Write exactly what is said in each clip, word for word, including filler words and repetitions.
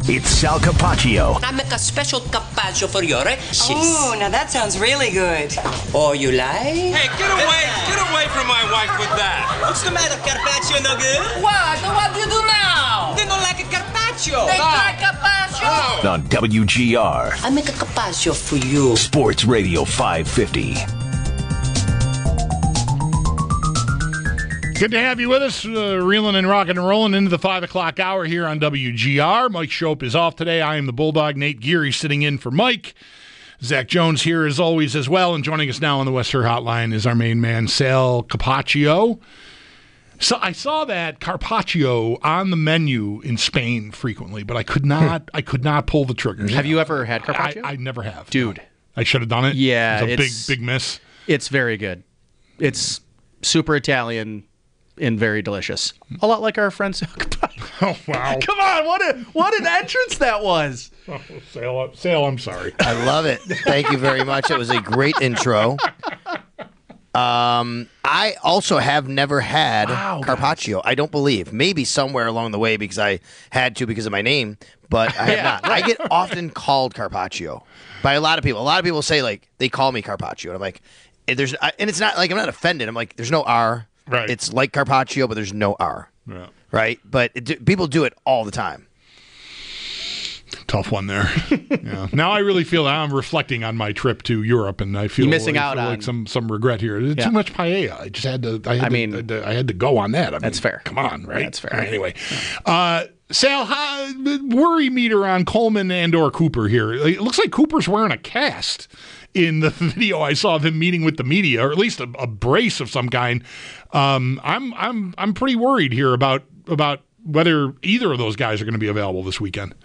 It's Sal Capaccio. I make a special carpaccio for your cheese. Oh, now that sounds really good. Oh, you like? Hey, get away! Get away from my wife with that! What's the matter, carpaccio no good? What? What do you do now? They don't like a carpaccio. They like carpaccio. On W G R. I make a carpaccio for you. Sports Radio five fifty. Good to have you with us, uh, reeling and rocking and rolling into the five o'clock hour here on W G R. Mike Shope is off today. I am the Bulldog. Nate Geary sitting in for Mike. Zach Jones here as always as well. And joining us now on the West Her Hotline is our main man, Sal Capaccio. So I saw that carpaccio on the menu in Spain frequently, but I could not I could not pull the trigger. Have you ever had carpaccio? I, I never have. Dude. No. I should have done it? Yeah. It was a big, it's, big miss. It's very good. It's super Italian and very delicious. A lot like our friend Sal Capaccio. Oh, wow. Come on, what a what an entrance that was. Oh, Sal, Sal, I'm sorry. I love it. Thank you very much. It was a great intro. Um, I also have never had wow, carpaccio. I don't believe. Maybe somewhere along the way because I had to because of my name, but I have Yeah, not. right. I get often called carpaccio by a lot of people. A lot of people say, like, they call me carpaccio. And I'm like, eh, there's, I- and it's not like I'm not offended. I'm like, there's no R. Right. It's like carpaccio, but there's no R. Yeah. Right? But it, do- people do it all the time. Tough one there. Yeah. Now I really feel I'm reflecting on my trip to Europe, and I feel You're missing I out feel on- like some some regret here. There's Yeah. Too much paella. I just had to. I, had I to, mean, I had to, I had to go on that. I that's mean, fair. Come on, right? That's fair. All right, anyway, uh, Sal, how, worry meter on Coleman and or Cooper here. It looks like Cooper's wearing a cast in the video I saw of him meeting with the media, or at least a, a brace of some kind. Um, I'm I'm I'm pretty worried here about about whether either of those guys are going to be available this weekend.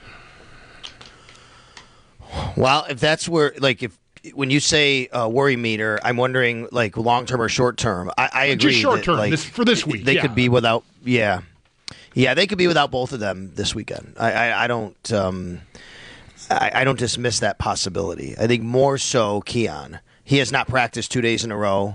Well, if that's where, like, if when you say uh, worry meter, I'm wondering, like, long term or short term. I, I agree. Just short that, term, like, this, for this week. They yeah. could be without, yeah, yeah, they could be without both of them this weekend. I, I, I don't, um, I, I don't dismiss that possibility. I think more so Keon. He has not practiced two days in a row.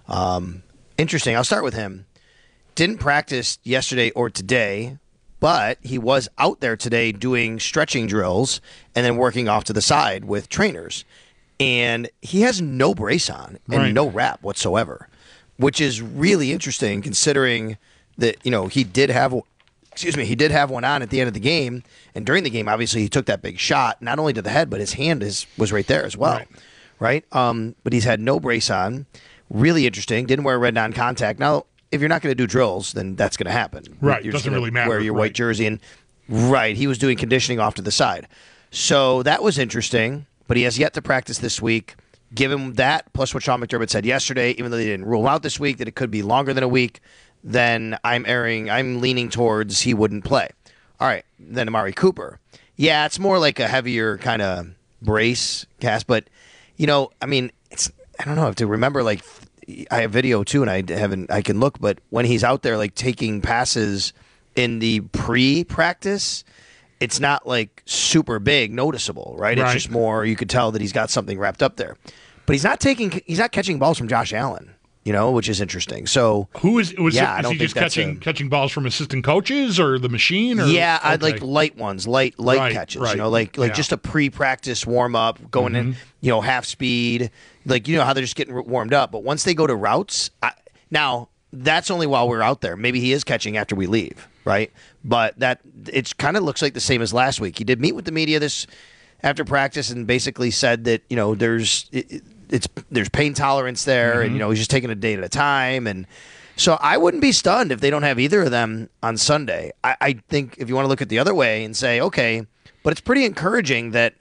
Um, interesting. I'll start with him. Didn't practice yesterday or today, but he was out there today doing stretching drills and then working off to the side with trainers. And he has no brace on and Right. no wrap whatsoever, which is really interesting considering that, you know, he did have, excuse me, he did have one on at the end of the game. And during the game, obviously, he took that big shot, not only to the head, but his hand is was right there as well. Right. Right? Um, but he's had no brace on. Really interesting. Didn't wear red non-contact. Now, if you're not going to do drills, then that's going to happen. Right. You're Doesn't just gonna really matter. Wear your Right. white jersey. And right, he was doing conditioning off to the side. So that was interesting, but he has yet to practice this week. Give him that, plus what Sean McDermott said yesterday, even though they didn't rule out this week that it could be longer than a week, then I'm erring, I'm leaning towards he wouldn't play. All right, then Amari Cooper. Yeah, it's more like a heavier kind of brace cast, but, you know, I mean, it's, I don't know, I have to remember, like, I have video too, and I haven't, I can look, but when he's out there, like, taking passes in the pre-practice, it's not like super big, noticeable, right? It's Right. just more, you could tell that he's got something wrapped up there. But he's not taking, he's not catching balls from Josh Allen, you know, which is interesting. So Who is was Yeah, it, I is don't he think just that's catching a- catching balls from assistant coaches or the machine? Or, yeah, I'd okay. like light ones, light light Right, catches, right. you know, like like Yeah. just a pre-practice warm up, going in, you know, half speed, like you know how they're just getting warmed up. But once they go to routes, I, now that's only while we're out there. Maybe he is catching after we leave, right? But that it kind of looks like the same as last week. He did meet with the media this after practice and basically said that you know there's it, it's there's pain tolerance there, and you know he's just taking a day at a time and. So I wouldn't be stunned if they don't have either of them on Sunday. I, I think if you want to look at the other way and say, okay, but it's pretty encouraging that,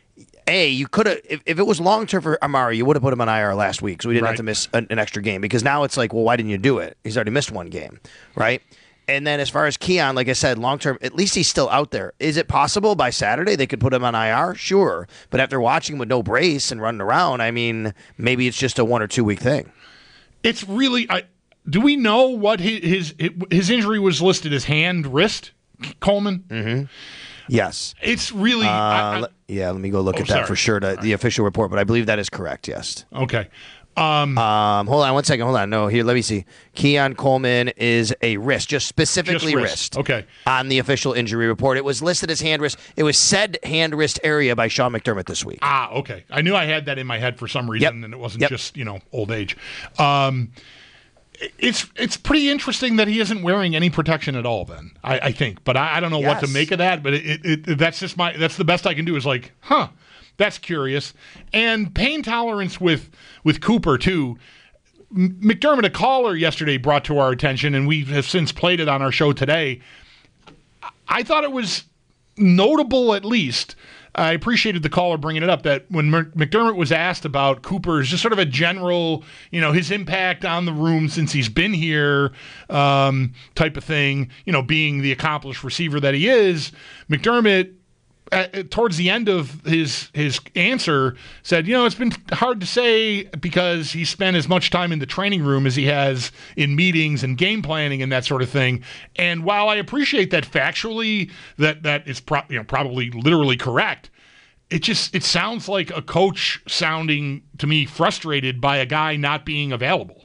A, you could have, if, if it was long-term for Amari, you would have put him on I R last week so we didn't Right. have to miss an, an extra game because now it's like, well, why didn't you do it? He's already missed one game, right? And then as far as Keon, like I said, long-term, at least he's still out there. Is it possible by Saturday they could put him on I R? Sure. But after watching him with no brace and running around, I mean, maybe it's just a one- or two-week thing. It's really. I, do we know what his, his his injury was listed as? Hand, wrist, Coleman. Mm-hmm. Yes. It's really. Uh, I, I, le- yeah, let me go look Oh, at that sorry. for sure, to, the official report, but I believe that is correct, yes. okay. Um, um, hold on one second. Hold on. No, here, let me see. Keon Coleman is a wrist, just specifically Just wrist. wrist. Okay. On the official injury report. It was listed as hand wrist. It was said hand wrist area by Sean McDermott this week. Ah, okay. I knew I had that in my head for some reason, Yep. and it wasn't Yep. just, you know, old age. Um, it's it's pretty interesting that he isn't wearing any protection at all then, I, I think. But I, I don't know what to Yes. make of that, but it, it, it, that's just my, that's the best I can do is like, huh, that's curious. And pain tolerance with, with Cooper, too. McDermott, a caller yesterday brought to our attention, and we have since played it on our show today. I thought it was notable, at least. I appreciated the caller bringing it up, that when McDermott was asked about Cooper's just sort of a general, you know, his impact on the room since he's been here, um, type of thing, you know, being the accomplished receiver that he is, McDermott, At, towards the end of his his answer, said, you know, it's been hard to say because he spent as much time in the training room as he has in meetings and game planning and that sort of thing. And while I appreciate that factually, that that is pro- you know, probably literally correct, it just it sounds like a coach sounding to me frustrated by a guy not being available.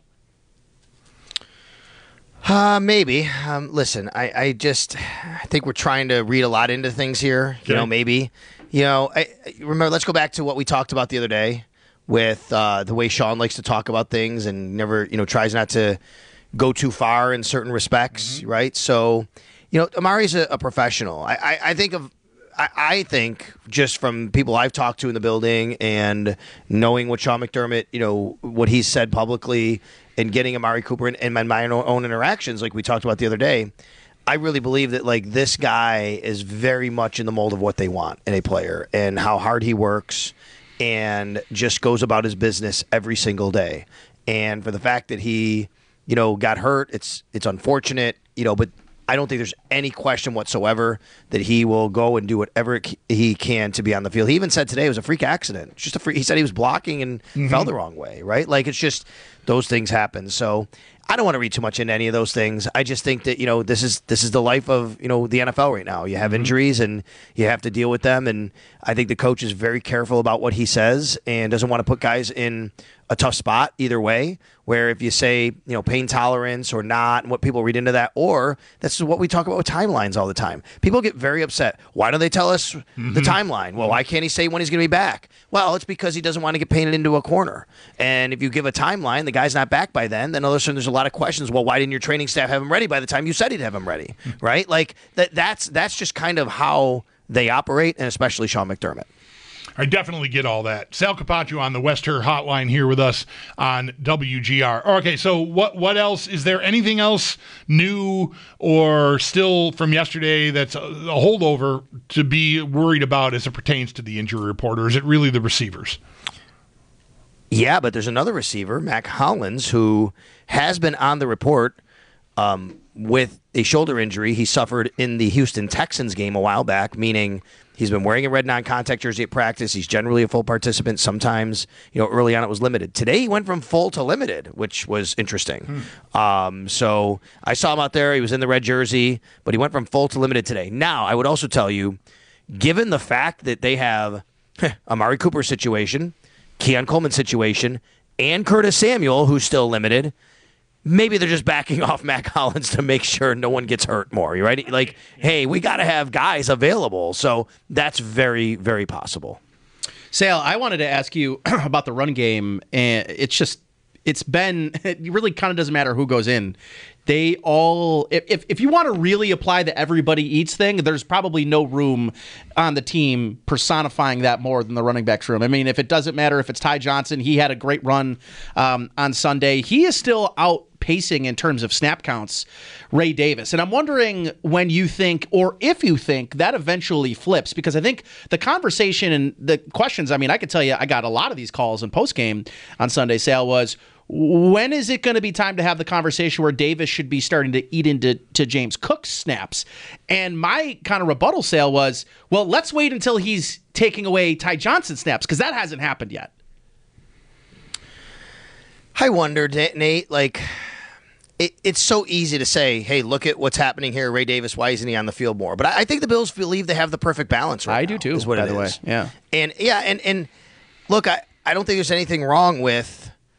Uh, maybe. Um, listen, I, I just I think we're trying to read a lot into things here. You Okay. know, maybe. You know, I, I- remember, let's go back to what we talked about the other day with uh, the way Sean likes to talk about things and never, you know, tries not to go too far in certain respects, right? So, you know, Amari's a, a professional. I, I, I think of I, I think just from people I've talked to in the building and knowing what Sean McDermott, you know, what he's said publicly and getting Amari Cooper in, in my, my own interactions, like we talked about the other day, I really believe that like this guy is very much in the mold of what they want in a player and how hard he works and just goes about his business every single day. And for the fact that he, you know, got hurt, it's it's unfortunate, you know, but I don't think there's any question whatsoever that he will go and do whatever he can to be on the field. He even said today it was a freak accident. It's just a freak. He said he was blocking and mm-hmm. fell the wrong way, right? Like it's just those things happen. So I don't want to read too much into any of those things. I just think that, you know, this is this is the life of, you know, the N F L right now. You have mm-hmm. injuries and you have to deal with them. And I think the coach is very careful about what he says and doesn't want to put guys in a tough spot either way, where if you say, you know, pain tolerance or not, and what people read into that, or that's what we talk about with timelines all the time. People get very upset. Why don't they tell us mm-hmm. the timeline? Well, why can't he say when he's going to be back? Well, it's because he doesn't want to get painted into a corner. And if you give a timeline, the guy's not back by then, then all of a sudden there's a lot of questions. Well, why didn't your training staff have him ready by the time you said he'd have him ready? Right? Like that. That's that's just kind of how they operate, and especially Sean McDermott. I definitely get all that. Sal Capaccio on the West Her Hotline here with us on W G R. Okay, so what what else? Is there anything else new or still from yesterday that's a, a holdover to be worried about as it pertains to the injury report, or is it really the receivers? Yeah, but there's another receiver, Mac Hollins, who has been on the report um, with a shoulder injury he suffered in the Houston Texans game a while back, meaning he's been wearing a red non-contact jersey at practice. He's generally a full participant. Sometimes, you know, early on it was limited. Today he went from full to limited, which was interesting. Hmm. Um, so I saw him out there. He was in the red jersey, but he went from full to limited today. Now, I would also tell you, given the fact that they have Amari Cooper situation, Keon Coleman situation, and Curtis Samuel, who's still limited, maybe they're just backing off Mac Hollins to make sure no one gets hurt more, right? Like, hey, we got to have guys available. So that's very, very possible. Sal, I wanted to ask you about the run game, and it's just, it's been, it really kind of doesn't matter who goes in. They all, if if you want to really apply the everybody eats thing, there's probably no room on the team personifying that more than the running backs room. I mean, if it doesn't matter if it's Ty Johnson, he had a great run um, on Sunday. He is still outpacing in terms of snap counts Ray Davis. And I'm wondering when you think, or if you think, that eventually flips, because I think the conversation and the questions, I mean, I could tell you I got a lot of these calls in postgame on Sunday, Sal, was, when is it going to be time to have the conversation where Davis should be starting to eat into to James Cook's snaps? And my kind of rebuttal, Sale, was, well, let's wait until he's taking away Ty Johnson's snaps, because that hasn't happened yet. I wonder, Nate, like, it, it's so easy to say, hey, look at what's happening here. Ray Davis, why isn't he on the field more? But I, I think the Bills believe they have the perfect balance right I now. do too, is what by it the is. way. Yeah. And, yeah, and, and look, I, I don't think there's anything wrong with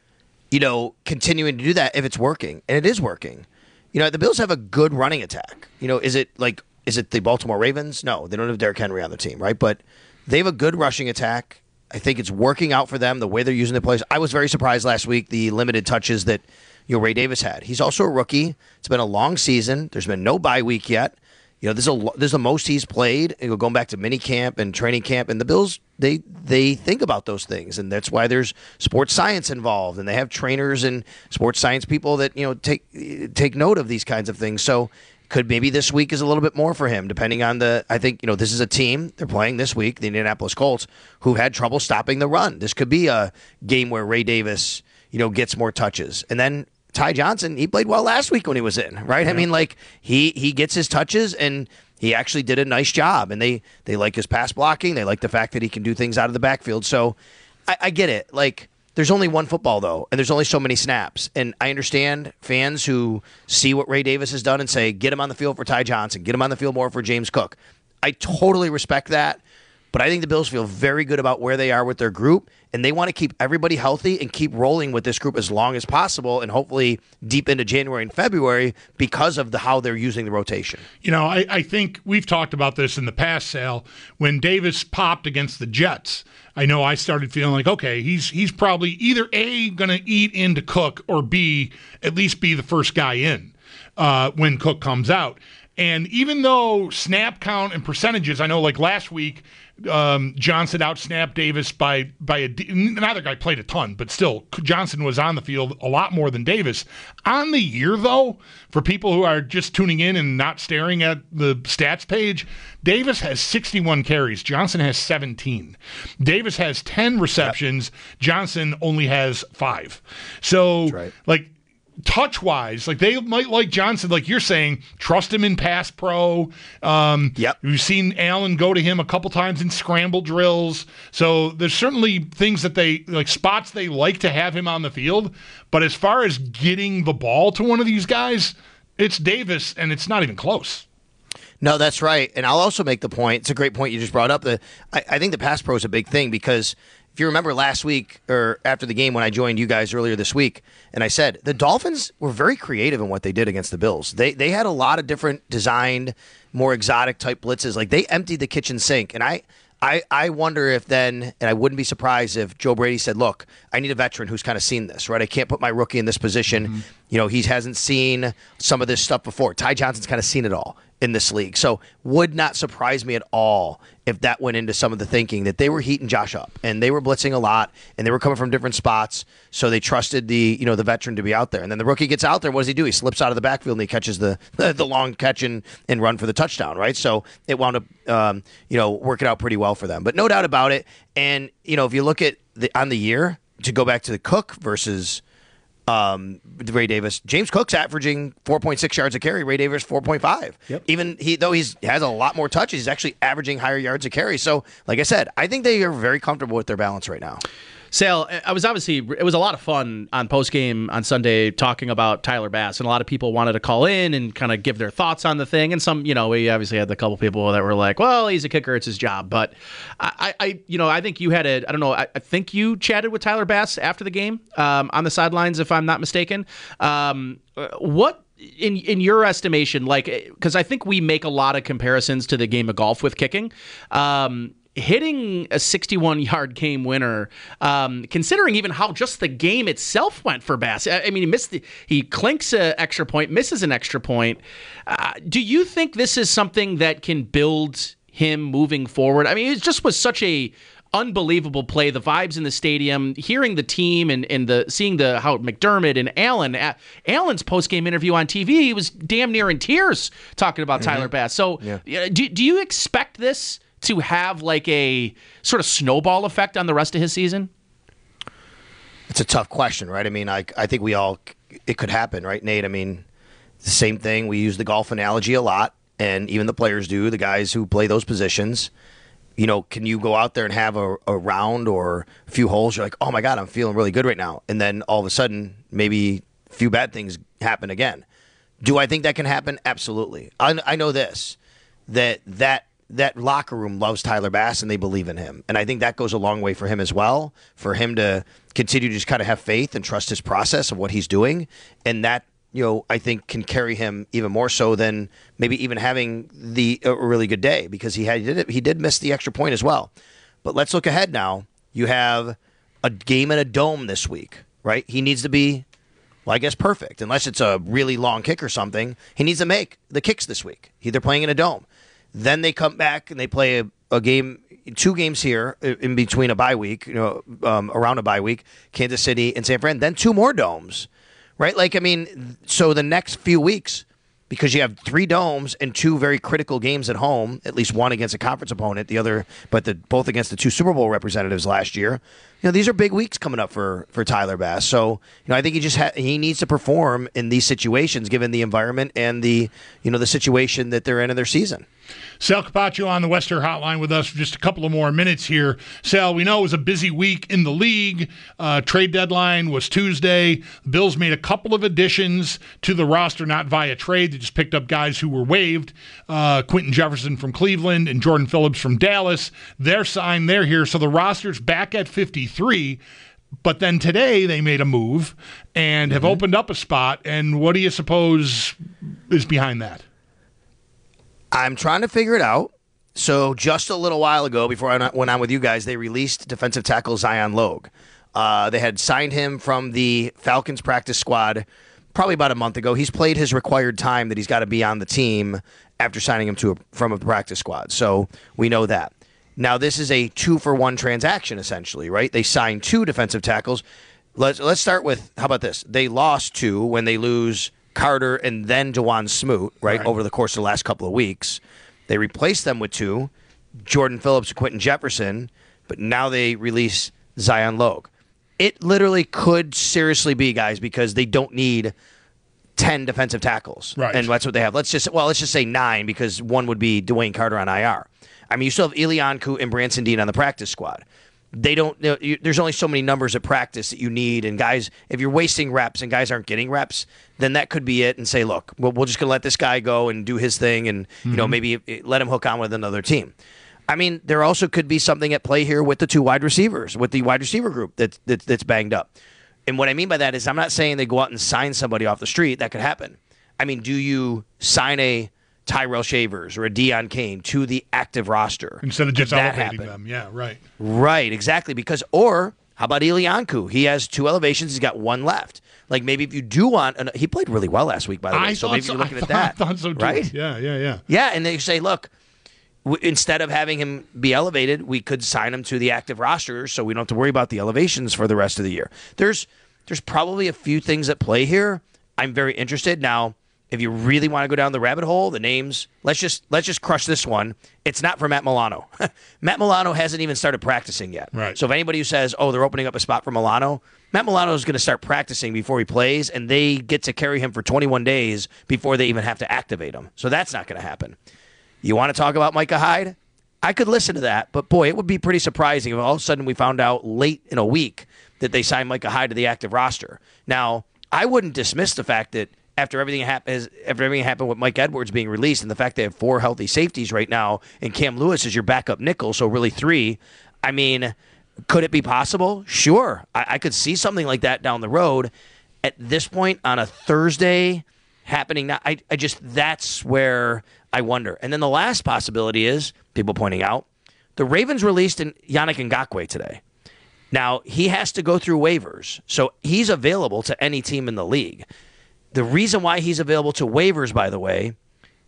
you know, continuing to do that if it's working, and it is working. You know, the Bills have a good running attack. You know, is it like is it the Baltimore Ravens? No, they don't have Derrick Henry on the team, right? But they have a good rushing attack. I think it's working out for them the way they're using the players. I was very surprised last week the limited touches that you know Ray Davis had. He's also a rookie. It's been a long season. There's been no bye week yet. You know, this is a this is the most he's played. You know, going back to mini camp and training camp, and the Bills they they think about those things, and that's why there's sports science involved, and they have trainers and sports science people that you know take take note of these kinds of things. So. Could maybe this week is a little bit more for him, depending on the. I think you know this is a team they're playing this week, the Indianapolis Colts, who had trouble stopping the run. This could be a game where Ray Davis, you know, gets more touches, and then Ty Johnson, he played well last week when he was in, right? Yeah. I mean, like he he gets his touches, and he actually did a nice job, and they they like his pass blocking, they like the fact that he can do things out of the backfield. So I, I get it, like. There's only one football, though, and there's only so many snaps. And I understand fans who see what Ray Davis has done and say, get him on the field for Ty Johnson, get him on the field more for James Cook. I totally respect that, but I think the Bills feel very good about where they are with their group, and they want to keep everybody healthy and keep rolling with this group as long as possible, and hopefully deep into January and February because of the how they're using the rotation. You know, I, I think we've talked about this in the past, Sal, when Davis popped against the Jets. I know I started feeling like, okay, he's he's probably either A, going to eat into Cook, or B, at least be the first guy in uh, when Cook comes out. And even though snap count and percentages, I know like last week, um, Johnson out-snapped Davis by, by a, neither guy played a ton, but still, Johnson was on the field a lot more than Davis. On the year, though, for people who are just tuning in and not staring at the stats page, Davis has sixty-one carries. Johnson has seventeen. Davis has ten receptions. Yep. Johnson only has five. So, right. like, touch-wise, like they might like Johnson, like you're saying, trust him in pass pro. Um, yep. We've seen Allen go to him a couple times in scramble drills. So there's certainly things that they, like spots they like to have him on the field. But as far as getting the ball to one of these guys, it's Davis, and it's not even close. No, that's right. And I'll also make the point, it's a great point you just brought up, that I, I think the pass pro is a big thing because if you remember last week or after the game when I joined you guys earlier this week, and I said the Dolphins were very creative in what they did against the Bills. They they had a lot of different designed, more exotic type blitzes. Like they emptied the kitchen sink, and I I I wonder if then, and I wouldn't be surprised if Joe Brady said, "Look, I need a veteran who's kind of seen this, right? I can't put my rookie in this position. Mm-hmm. You know, he hasn't seen some of this stuff before. Ty Johnson's kind of seen it all in this league. So would not surprise me at all if that went into some of the thinking that they were heating Josh up and they were blitzing a lot and they were coming from different spots. So they trusted the, you know, the veteran to be out there. And then the rookie gets out there. What does he do? He slips out of the backfield and he catches the, the long catch and, and run for the touchdown. Right. So it wound up, um, you know, working out pretty well for them, but no doubt about it. And, you know, if you look at the, on the year to go back to the Cook versus, Um, Ray Davis, James Cook's averaging four point six yards a carry. Ray Davis four point five. Yep. Even he, though he's has a lot more touches, he's actually averaging higher yards a carry. So, like I said, I think they are very comfortable with their balance right now. Sal, I was obviously, it was a lot of fun on postgame on Sunday talking about Tyler Bass, and a lot of people wanted to call in and kind of give their thoughts on the thing. And some, you know, we obviously had a couple people that were like, well, he's a kicker, it's his job. But I, I you know, I think you had a, I don't know, I, I think you chatted with Tyler Bass after the game um, on the sidelines, if I'm not mistaken. Um, what, in in your estimation, like, because I think we make a lot of comparisons to the game of golf with kicking. Um, Hitting a sixty-one-yard game winner, um, considering even how just the game itself went for Bass. I, I mean, he missed the, he clinks an extra point, misses an extra point. Uh, do you think this is something that can build him moving forward? I mean, it just was such a unbelievable play. The vibes in the stadium, hearing the team, and, and the seeing the how McDermott and Allen, uh, Allen's post-game interview on T V, he was damn near in tears talking about mm-hmm. Tyler Bass. So, yeah. do do you expect this to have like a sort of snowball effect on the rest of his season? It's a tough question, right? I mean, I I think we all, it could happen, right, Nate? I mean, the same thing. We use the golf analogy a lot, and even the players do, the guys who play those positions. You know, can you go out there and have a, a round or a few holes? You're like, oh my God, I'm feeling really good right now. And then all of a sudden, maybe a few bad things happen again. Do I think that can happen? Absolutely. I, I know this, that that that locker room loves Tyler Bass and they believe in him. And I think that goes a long way for him as well, for him to continue to just kind of have faith and trust his process of what he's doing. And that, you know, I think can carry him even more so than maybe even having the a really good day, because he had he did, he did miss the extra point as well. But let's look ahead now. You have a game in a dome this week, right? He needs to be, well, I guess perfect, unless it's a really long kick or something. He needs to make the kicks this week. They're playing in a dome. Then they come back and they play a, a game, two games here in between a bye week, you know, um, around a bye week, Kansas City and San Fran. Then two more domes, right? Like, I mean, so the next few weeks, because you have three domes and two very critical games at home, at least one against a conference opponent, the other, but the, both against the two Super Bowl representatives last year. You know, these are big weeks coming up for for Tyler Bass. So, you know, I think he just ha- he needs to perform in these situations, given the environment and the, you know, the situation that they're in in their season. Sal Capaccio on the Western Hotline with us for just a couple of more minutes here. Sal, we know it was a busy week in the league. Uh, trade deadline was Tuesday. The Bills made a couple of additions to the roster, not via trade. They just picked up guys who were waived. Uh, Quentin Jefferson from Cleveland and Jordan Phillips from Dallas. They're signed. They're here. So the roster's back at fifty-three. But then today they made a move and have mm-hmm. opened up a spot. And what do you suppose is behind that? I'm trying to figure it out. So just a little while ago, before I went on with you guys, they released defensive tackle Zion Logue. Uh, they had signed him from the Falcons practice squad probably about a month ago. He's played his required time that he's got to be on the team after signing him to a, from a practice squad. So we know that. Now, this is a two-for-one transaction, essentially, right? They signed two defensive tackles. Let's, let's start with, how about this? They lost two when they lose Carter and then DeJuan Smoot, right, right, over the course of the last couple of weeks. They replaced them with two, Jordan Phillips and Quentin Jefferson, but now they release Zion Logue. It literally could seriously be, guys, because they don't need ten defensive tackles. Right. And that's what they have. Let's just, well, let's just say nine, because one would be Dwayne Carter on I R. I mean, you still have Ilianku and Branson Dean on the practice squad. They don't. You know, you, there's only so many numbers at practice that you need, and guys, if you're wasting reps and guys aren't getting reps, then that could be it. And say, look, we're, we're just going to let this guy go and do his thing, and mm-hmm. you know, maybe let him hook on with another team. I mean, there also could be something at play here with the two wide receivers, with the wide receiver group that, that that's banged up. And what I mean by that is, I'm not saying they go out and sign somebody off the street. That could happen. I mean, do you sign a Tyrell Shavers or a Deion Kane to the active roster instead of just elevating them? Yeah, right. Right, exactly. Because, or how about Ilianku? He has two elevations. He's got one left. Like, maybe if you do want, an, he played really well last week, by the way. I so maybe so. you're looking I at thought, that. I thought so too. Right? Yeah, yeah, yeah. Yeah, and they say, look, w- instead of having him be elevated, we could sign him to the active roster, so we don't have to worry about the elevations for the rest of the year. There's, there's probably a few things at play here. I'm very interested now. If you really want to go down the rabbit hole, the names, let's just let's just crush this one. It's not for Matt Milano. Matt Milano hasn't even started practicing yet. Right. So if anybody who says, oh, they're opening up a spot for Milano, Matt Milano is going to start practicing before he plays, and they get to carry him for twenty-one days before they even have to activate him. So that's not going to happen. You want to talk about Micah Hyde? I could listen to that, but boy, it would be pretty surprising if all of a sudden we found out late in a week that they signed Micah Hyde to the active roster. Now, I wouldn't dismiss the fact that After everything, hap- after everything happened with Mike Edwards being released and the fact they have four healthy safeties right now and Cam Lewis is your backup nickel, so really three, I mean, could it be possible? Sure. I, I could see something like that down the road. At this point on a Thursday happening now, I, I just, that's where I wonder. And then the last possibility is, people pointing out, the Ravens released Yannick Ngakoue today. Now, he has to go through waivers, so he's available to any team in the league. The reason why he's available to waivers, by the way,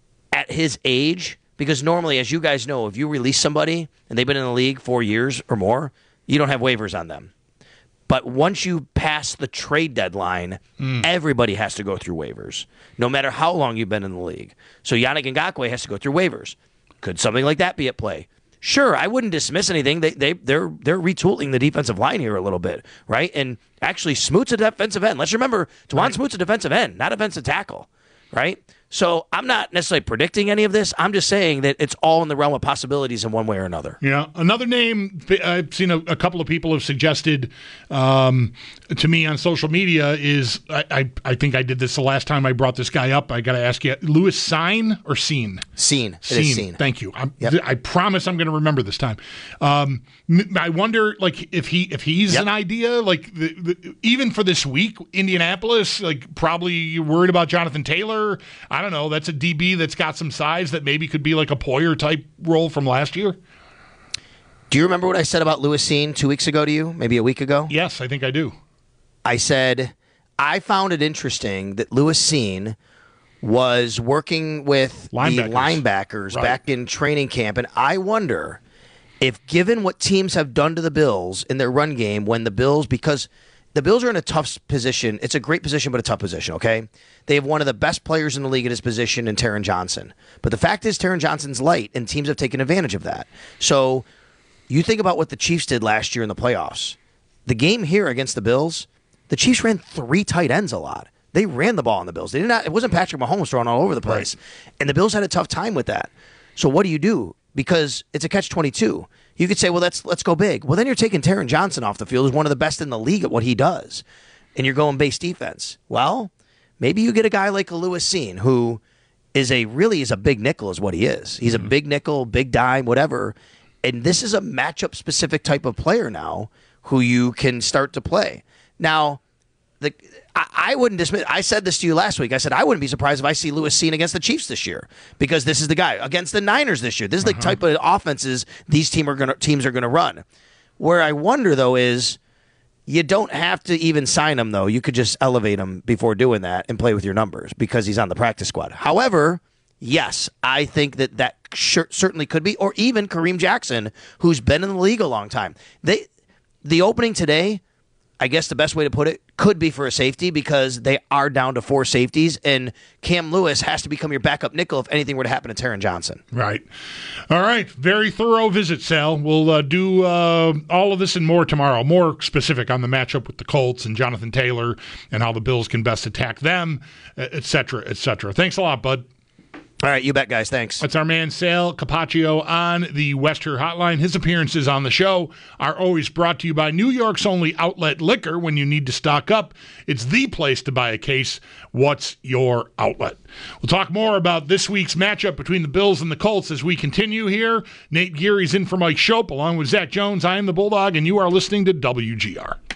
at his age, because normally, as you guys know, if you release somebody and they've been in the league four years or more, you don't have waivers on them. But once you pass the trade deadline, mm. everybody has to go through waivers, no matter how long you've been in the league. So Yannick Ngakoue has to go through waivers. Could something like that be at play? Sure, I wouldn't dismiss anything. They they they're they're retooling the defensive line here a little bit, right? And actually, Smoot's a defensive end. Let's remember, DeJuan right. Smoot's a defensive end, not a defensive tackle, right? So I'm not necessarily predicting any of this. I'm just saying that it's all in the realm of possibilities in one way or another. Yeah. Another name I've seen a, a couple of people have suggested um, to me on social media is, I, I, I think I did this the last time I brought this guy up. I got to ask you, Louis Cine or Scene? Scene. It Scene. is Scene. Thank you. I'm, Yep. I promise I'm going to remember this time. Um, m- I wonder, like, if he if he's Yep. an idea, like, the, the, even for this week, Indianapolis, like, probably you're worried about Jonathan Taylor. I don't know. That's a D B that's got some size that maybe could be like a Poyer type role from last year. Do you remember what I said about Louis Cine two weeks ago to you? Maybe a week ago? Yes, I think I do. I said, I found it interesting that Louis Cine was working with Linebackers. the linebackers Right. back in training camp, and I wonder if, given what teams have done to the Bills in their run game, when the Bills, because the Bills are in a tough position. It's a great position, but a tough position, okay? They have one of the best players in the league at his position in Taron Johnson. But the fact is, Taron Johnson's light, and teams have taken advantage of that. So you think about what the Chiefs did last year in the playoffs. The game here against the Bills, the Chiefs ran three tight ends a lot. They ran the ball on the Bills. They did not. It wasn't Patrick Mahomes throwing all over the place. Right. And the Bills had a tough time with that. So what do you do? Because it's a catch twenty-two. You could say, well, let's let's go big. Well, then you're taking Taron Johnson off the field, who's one of the best in the league at what he does, and you're going base defense. Well, maybe you get a guy like a Louis Cine, who is a really is a big nickel, is what he is. He's mm-hmm. a big nickel, big dime, whatever. And this is a matchup specific type of player now who you can start to play. Now, the I, I wouldn't dismiss. I said this to you last week. I said I wouldn't be surprised if I see Louis Cine against the Chiefs this year, because this is the guy against the Niners this year. This is the uh-huh. type of offenses these team are gonna, teams are going to run. Where I wonder though is you don't have to even sign him though. You could just elevate him before doing that and play with your numbers because he's on the practice squad. However, yes, I think that that sure, certainly could be, or even Kareem Jackson, who's been in the league a long time. They the opening today, I guess the best way to put it, could be for a safety because they are down to four safeties, and Cam Lewis has to become your backup nickel if anything were to happen to Taron Johnson. Right. All right. Very thorough visit, Sal. We'll uh, do uh, all of this and more tomorrow, more specific on the matchup with the Colts and Jonathan Taylor and how the Bills can best attack them, et cetera, et cetera. Thanks a lot, bud. All right, you bet, guys. Thanks. That's our man, Sal Capaccio, on the Wester Hotline. His appearances on the show are always brought to you by New York's only outlet liquor. When you need to stock up, it's the place to buy a case. What's your outlet? We'll talk more about this week's matchup between the Bills and the Colts as we continue here. Nate Geary's in for Mike Shope, along with Zach Jones. I am the Bulldog, and you are listening to W G R.